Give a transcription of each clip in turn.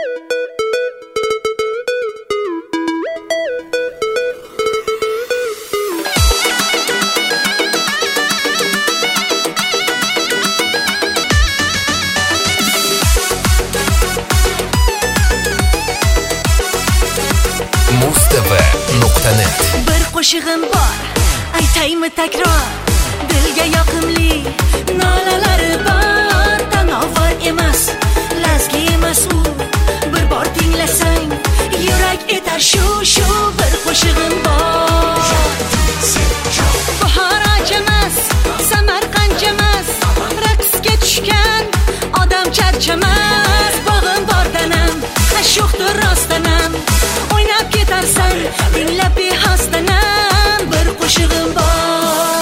mustv.net. Bir qo'shig'im bor, aytaymi takror, dilga yoqimli nolalari bor. Tanovar emas, lazgi emas u, bir bor tinglasang yurak etar shu bir qo'shig'im bor. Bahor emas, Samarqand emas, raqsga tushgan odam charchamas. Bog'im bor danam, ashuqdir rostdanam, o'ynab ketarsan dinlab behosdanam. Bir qo'shig'im bor.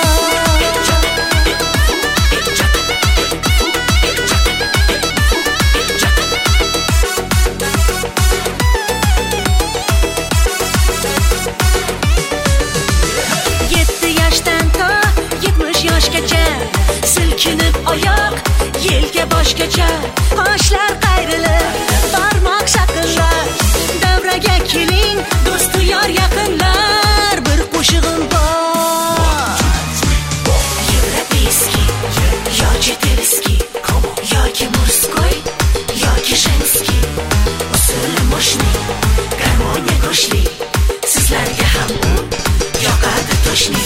Silkinib oyoq, yelka boshgacha, qoshlar qayrilib, barmoq shaqillar. Davraga keling, do'stu yor yaqinlar. Bir qo'shig'im bor. Европейский, yoki telskiy, yoki murskoy, yoki женский. Usuli moshni, garmoniya go'shli, sizlarga ham u yoqadi toshni.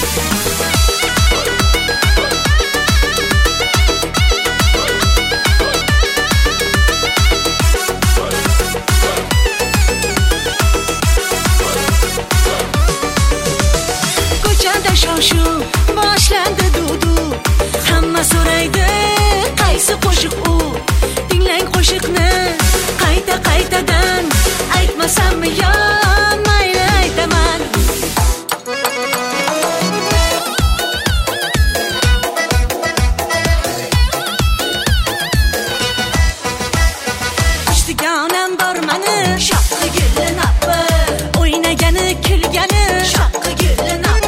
Shoshu boshlandi dudu, hamma so'raydi qaysi qo'shiq u. Tinglang qo'shiqni qaytadan, aytmasammi yo mayli aytaman. Ishtiga onam bor mani, shoqqi gulin appi, o'ynagani kulgani, shoqqi gulin appi.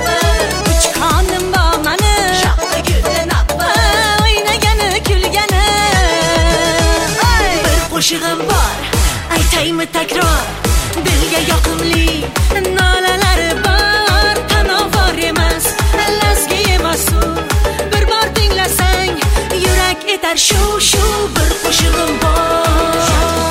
Qo'shig'im bor, aytaymi takror, dilga yoqimli nolalari bor. Tanovar emas, lazgi emas u, bir bor tinglasang yurak etar shu bir qo'shig'im bor.